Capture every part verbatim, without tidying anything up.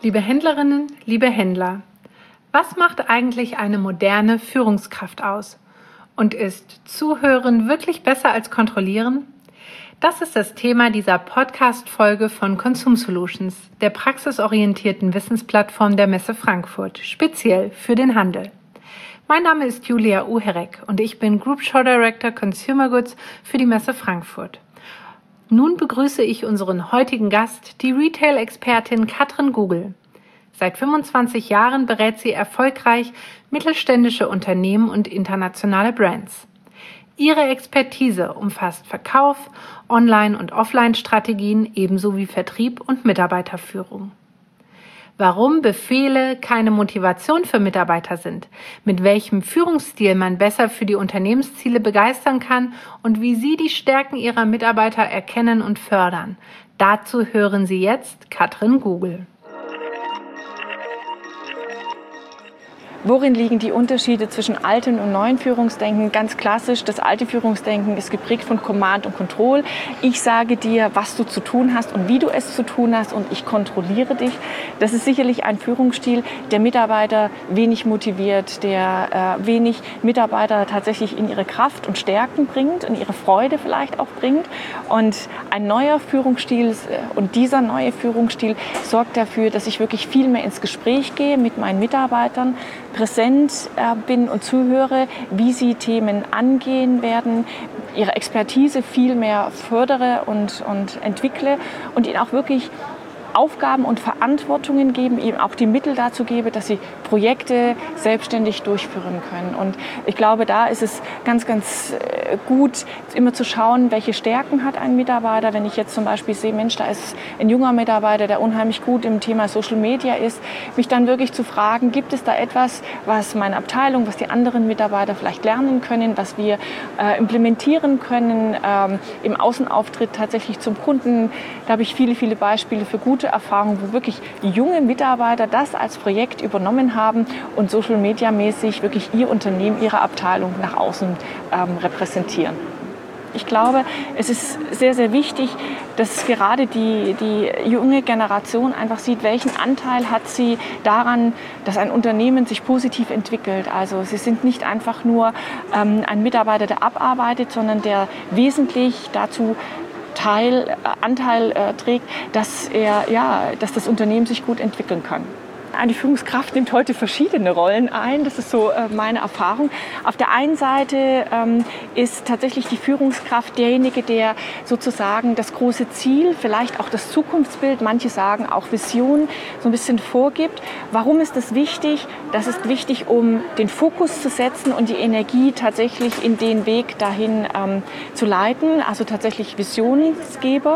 Liebe Händlerinnen, liebe Händler, was macht eigentlich eine moderne Führungskraft aus? Und ist Zuhören wirklich besser als Kontrollieren? Das ist das Thema dieser Podcast-Folge von Consum Solutions, der praxisorientierten Wissensplattform der Messe Frankfurt, speziell für den Handel. Mein Name ist Julia Uherek und ich bin Group Show Director Consumer Goods für die Messe Frankfurt. Nun begrüße ich unseren heutigen Gast, die Retail-Expertin Katrin Gugel. Seit fünfundzwanzig Jahren berät sie erfolgreich mittelständische Unternehmen und internationale Brands. Ihre Expertise umfasst Verkauf, Online- und Offline-Strategien ebenso wie Vertrieb und Mitarbeiterführung. Warum Befehle keine Motivation für Mitarbeiter sind, mit welchem Führungsstil man besser für die Unternehmensziele begeistern kann und wie Sie die Stärken Ihrer Mitarbeiter erkennen und fördern. Dazu hören Sie jetzt Katrin Gugel. Worin liegen die Unterschiede zwischen altem und neuen Führungsdenken? Ganz klassisch, das alte Führungsdenken ist geprägt von Command und Control. Ich sage dir, was du zu tun hast und wie du es zu tun hast und ich kontrolliere dich. Das ist sicherlich ein Führungsstil, der Mitarbeiter wenig motiviert, der äh, wenig Mitarbeiter tatsächlich in ihre Kraft und Stärken bringt, in ihre Freude vielleicht auch bringt. Und ein neuer Führungsstil und dieser neue Führungsstil sorgt dafür, dass ich wirklich viel mehr ins Gespräch gehe mit meinen Mitarbeitern, präsent äh, bin und zuhöre, wie sie Themen angehen werden, ihre Expertise viel mehr fördere und, und entwickle und ihnen auch wirklich Aufgaben und Verantwortungen geben, eben auch die Mittel dazu gebe, dass sie Projekte selbstständig durchführen können. Und ich glaube, da ist es ganz, ganz gut, immer zu schauen, welche Stärken hat ein Mitarbeiter. Wenn ich jetzt zum Beispiel sehe, Mensch, da ist ein junger Mitarbeiter, der unheimlich gut im Thema Social Media ist, mich dann wirklich zu fragen, gibt es da etwas, was meine Abteilung, was die anderen Mitarbeiter vielleicht lernen können, was wir äh, implementieren können ähm, im Außenauftritt tatsächlich zum Kunden. Da habe ich viele, viele Beispiele für gute Erfahrungen, wo wirklich junge Mitarbeiter das als Projekt übernommen haben und Social Media mäßig wirklich ihr Unternehmen, ihre Abteilung nach außen ähm, repräsentieren. Ich glaube, es ist sehr, sehr wichtig, dass gerade die, die junge Generation einfach sieht, welchen Anteil hat sie daran, dass ein Unternehmen sich positiv entwickelt. Also sie sind nicht einfach nur ähm, ein Mitarbeiter, der abarbeitet, sondern der wesentlich dazu Teil, äh, Anteil äh, trägt, dass, er, ja, dass das Unternehmen sich gut entwickeln kann. Eine Führungskraft nimmt heute verschiedene Rollen ein, das ist so äh, meine Erfahrung. Auf der einen Seite ähm, ist tatsächlich die Führungskraft derjenige, der sozusagen das große Ziel, vielleicht auch das Zukunftsbild, manche sagen auch Vision, so ein bisschen vorgibt. Warum ist das wichtig? Das ist wichtig, um den Fokus zu setzen und die Energie tatsächlich in den Weg dahin ähm, zu leiten, also tatsächlich Visionsgeber.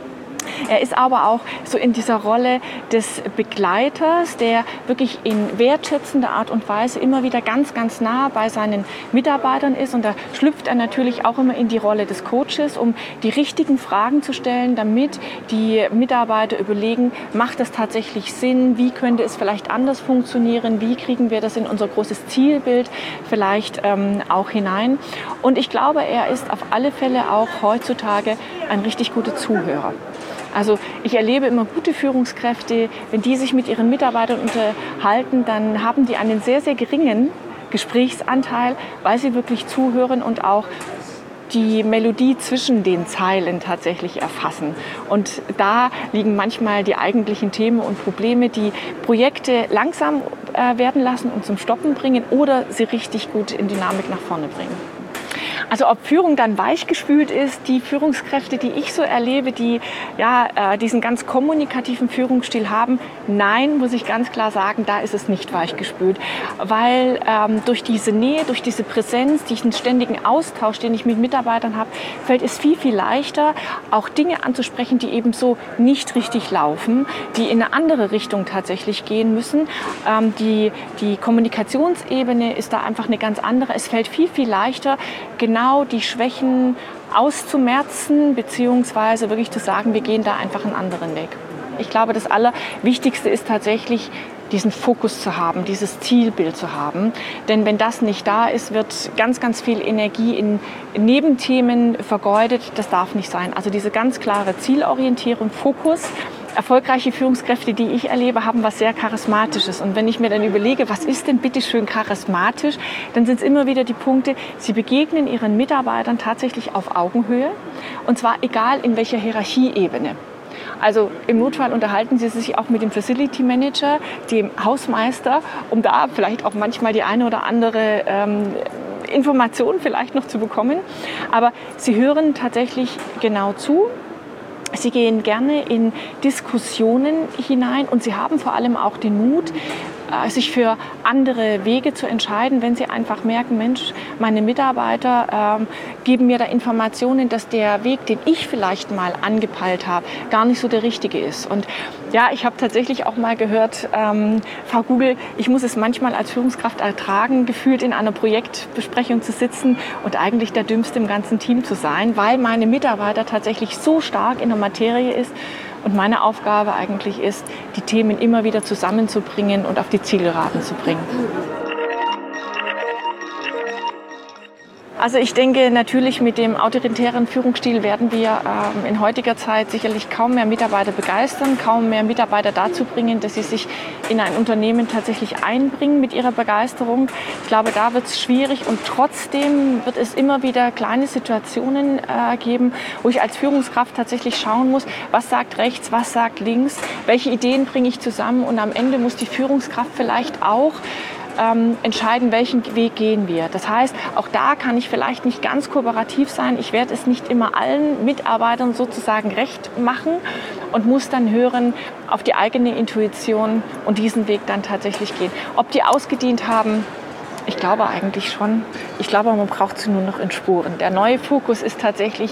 Er ist aber auch so in dieser Rolle des Begleiters, der wirklich in wertschätzender Art und Weise immer wieder ganz, ganz nah bei seinen Mitarbeitern ist. Und da schlüpft er natürlich auch immer in die Rolle des Coaches, um die richtigen Fragen zu stellen, damit die Mitarbeiter überlegen, macht das tatsächlich Sinn? Wie könnte es vielleicht anders funktionieren? Wie kriegen wir das in unser großes Zielbild vielleicht ähm, auch hinein? Und ich glaube, er ist auf alle Fälle auch heutzutage ein richtig guter Zuhörer. Also ich erlebe immer gute Führungskräfte, wenn die sich mit ihren Mitarbeitern unterhalten, dann haben die einen sehr, sehr geringen Gesprächsanteil, weil sie wirklich zuhören und auch die Melodie zwischen den Zeilen tatsächlich erfassen. Und da liegen manchmal die eigentlichen Themen und Probleme, die Projekte langsam äh, werden lassen und zum Stoppen bringen oder sie richtig gut in Dynamik nach vorne bringen. Also ob Führung dann weichgespült ist, die Führungskräfte, die ich so erlebe, die ja, äh, diesen ganz kommunikativen Führungsstil haben, nein, muss ich ganz klar sagen, da ist es nicht weichgespült. Weil ähm, durch diese Nähe, durch diese Präsenz, diesen ständigen Austausch, den ich mit Mitarbeitern habe, fällt es viel, viel leichter, auch Dinge anzusprechen, die eben so nicht richtig laufen, die in eine andere Richtung tatsächlich gehen müssen. Ähm, die, die Kommunikationsebene ist da einfach eine ganz andere. Es fällt viel, viel leichter, genau die Schwächen auszumerzen, beziehungsweise wirklich zu sagen, wir gehen da einfach einen anderen Weg. Ich glaube, das Allerwichtigste ist tatsächlich, diesen Fokus zu haben, dieses Zielbild zu haben. Denn wenn das nicht da ist, wird ganz, ganz viel Energie in Nebenthemen vergeudet. Das darf nicht sein. Also diese ganz klare Zielorientierung, Fokus erfolgreiche Führungskräfte, die ich erlebe, haben was sehr Charismatisches. Und wenn ich mir dann überlege, was ist denn bitte schön charismatisch, dann sind es immer wieder die Punkte, sie begegnen ihren Mitarbeitern tatsächlich auf Augenhöhe. Und zwar egal in welcher Hierarchieebene. Also im Notfall unterhalten Sie sich auch mit dem Facility Manager, dem Hausmeister, um da vielleicht auch manchmal die eine oder andere ähm, Information vielleicht noch zu bekommen. Aber Sie hören tatsächlich genau zu. Sie gehen gerne in Diskussionen hinein und Sie haben vor allem auch den Mut, sich für andere Wege zu entscheiden, wenn Sie einfach merken, Mensch, meine Mitarbeiter ähm, geben mir da Informationen, dass der Weg, den ich vielleicht mal angepeilt habe, gar nicht so der richtige ist. Und ja, ich habe tatsächlich auch mal gehört, ähm, Frau Google, ich muss es manchmal als Führungskraft ertragen, gefühlt in einer Projektbesprechung zu sitzen und eigentlich der Dümmste im ganzen Team zu sein, weil meine Mitarbeiter tatsächlich so stark in der Materie ist. Und meine Aufgabe eigentlich ist, die Themen immer wieder zusammenzubringen und auf die Zielgeraden zu bringen. Also ich denke, natürlich mit dem autoritären Führungsstil werden wir ähm, in heutiger Zeit sicherlich kaum mehr Mitarbeiter begeistern, kaum mehr Mitarbeiter dazu bringen, dass sie sich in ein Unternehmen tatsächlich einbringen mit ihrer Begeisterung. Ich glaube, da wird es schwierig und trotzdem wird es immer wieder kleine Situationen äh, geben, wo ich als Führungskraft tatsächlich schauen muss, was sagt rechts, was sagt links, welche Ideen bringe ich zusammen und am Ende muss die Führungskraft vielleicht auch Ähm, entscheiden, welchen Weg gehen wir. Das heißt, auch da kann ich vielleicht nicht ganz kooperativ sein. Ich werde es nicht immer allen Mitarbeitern sozusagen recht machen und muss dann hören auf die eigene Intuition und diesen Weg dann tatsächlich gehen. Ob die ausgedient haben, ich glaube eigentlich schon. Ich glaube, man braucht sie nur noch in Spuren. Der neue Fokus ist tatsächlich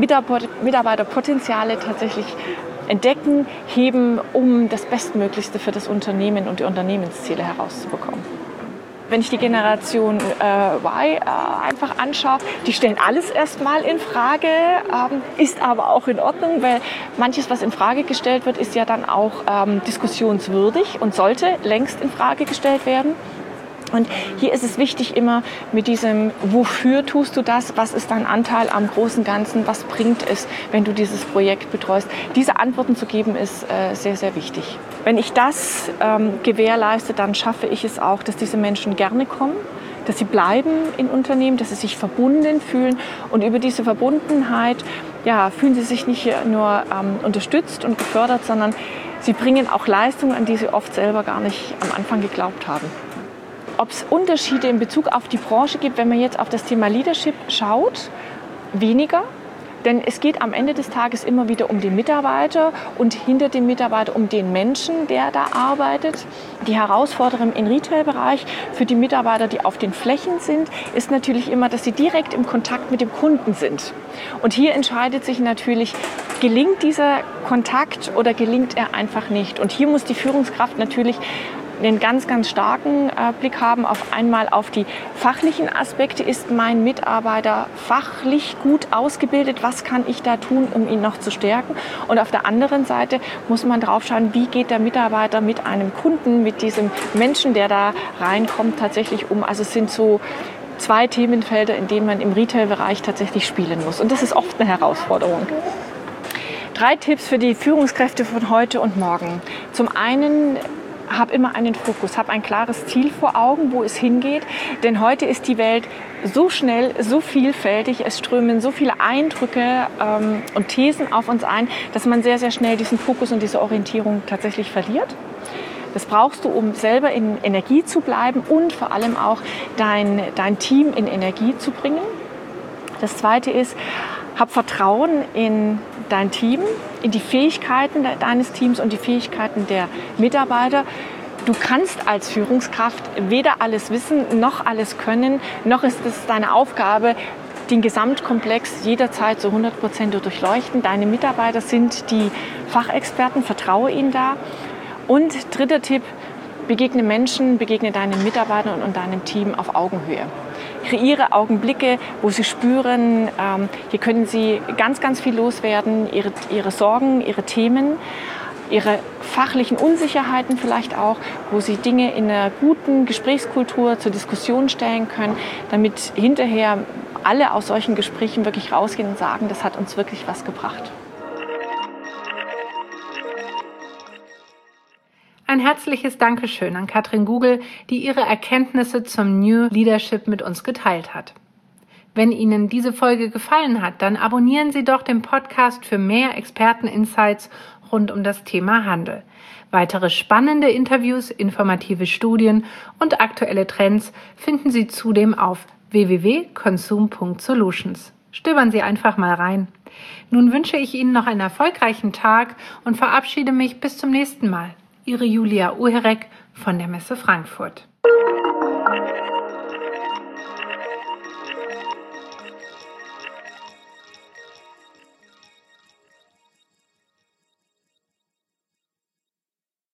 Mitarbeiterpotenziale tatsächlich entdecken, heben, um das Bestmöglichste für das Unternehmen und die Unternehmensziele herauszubekommen. Wenn ich die Generation äh, Y äh, einfach anschaue, die stellen alles erstmal in Frage, ähm, ist aber auch in Ordnung, weil manches, was in Frage gestellt wird, ist ja dann auch ähm, diskussionswürdig und sollte längst in Frage gestellt werden. Und hier ist es wichtig immer mit diesem, wofür tust du das, was ist dein Anteil am großen Ganzen, was bringt es, wenn du dieses Projekt betreust. Diese Antworten zu geben ist äh, sehr, sehr wichtig. Wenn ich das ähm, gewährleiste, dann schaffe ich es auch, dass diese Menschen gerne kommen, dass sie bleiben in Unternehmen, dass sie sich verbunden fühlen und über diese Verbundenheit ja, fühlen sie sich nicht nur ähm, unterstützt und gefördert, sondern sie bringen auch Leistungen, an die sie oft selber gar nicht am Anfang geglaubt haben. Ob es Unterschiede in Bezug auf die Branche gibt, wenn man jetzt auf das Thema Leadership schaut, weniger. Denn es geht am Ende des Tages immer wieder um den Mitarbeiter und hinter dem Mitarbeiter um den Menschen, der da arbeitet. Die Herausforderung im Retail-Bereich für die Mitarbeiter, die auf den Flächen sind, ist natürlich immer, dass sie direkt im Kontakt mit dem Kunden sind. Und hier entscheidet sich natürlich, gelingt dieser Kontakt oder gelingt er einfach nicht. Und hier muss die Führungskraft natürlich einen ganz, ganz starken äh, Blick haben. Auf einmal auf die fachlichen Aspekte. Ist mein Mitarbeiter fachlich gut ausgebildet? Was kann ich da tun, um ihn noch zu stärken? Und auf der anderen Seite muss man drauf schauen, wie geht der Mitarbeiter mit einem Kunden, mit diesem Menschen, der da reinkommt, tatsächlich um. Also es sind so zwei Themenfelder, in denen man im Retail-Bereich tatsächlich spielen muss. Und das ist oft eine Herausforderung. Drei Tipps für die Führungskräfte von heute und morgen. Zum einen, hab immer einen Fokus, hab ein klares Ziel vor Augen, wo es hingeht. Denn heute ist die Welt so schnell, so vielfältig, es strömen so viele Eindrücke ähm, und Thesen auf uns ein, dass man sehr, sehr schnell diesen Fokus und diese Orientierung tatsächlich verliert. Das brauchst du, um selber in Energie zu bleiben und vor allem auch dein, dein Team in Energie zu bringen. Das Zweite ist, hab Vertrauen in dein Team, in die Fähigkeiten deines Teams und die Fähigkeiten der Mitarbeiter. Du kannst als Führungskraft weder alles wissen, noch alles können, noch ist es deine Aufgabe, den Gesamtkomplex jederzeit zu hundert Prozent zu durchleuchten. Deine Mitarbeiter sind die Fachexperten, vertraue ihnen da. Und dritter Tipp, begegne Menschen, begegne deinen Mitarbeitern und deinem Team auf Augenhöhe. Kreiere Augenblicke, wo sie spüren, ähm, hier können sie ganz, ganz viel loswerden, ihre, ihre Sorgen, ihre Themen, ihre fachlichen Unsicherheiten vielleicht auch, wo sie Dinge in einer guten Gesprächskultur zur Diskussion stellen können, damit hinterher alle aus solchen Gesprächen wirklich rausgehen und sagen, das hat uns wirklich was gebracht. Ein herzliches Dankeschön an Katrin Gugel, die ihre Erkenntnisse zum New Leadership mit uns geteilt hat. Wenn Ihnen diese Folge gefallen hat, dann abonnieren Sie doch den Podcast für mehr Experten-Insights rund um das Thema Handel. Weitere spannende Interviews, informative Studien und aktuelle Trends finden Sie zudem auf w w w punkt consum punkt solutions. Stöbern Sie einfach mal rein. Nun wünsche ich Ihnen noch einen erfolgreichen Tag und verabschiede mich bis zum nächsten Mal. Ihre Julia Uherek von der Messe Frankfurt.